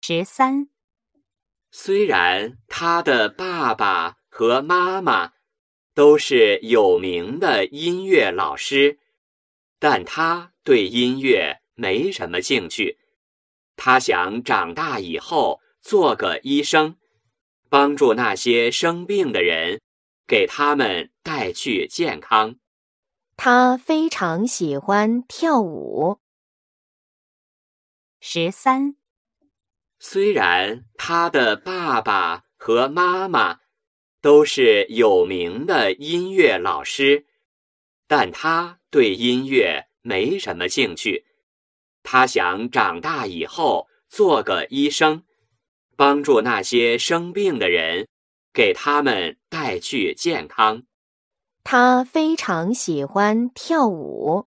13。 虽然他的爸爸和妈妈都是有名的音乐老师，但他对音乐没什么兴趣。他想长大以后做个医生，帮助那些生病的人，给他们带去健康。 他非常喜欢跳舞。 13。 虽然他的爸爸和妈妈都是有名的音乐老师，但他对音乐没什么兴趣。他想长大以后做个医生，帮助那些生病的人，给他们带去健康。 他非常喜欢跳舞。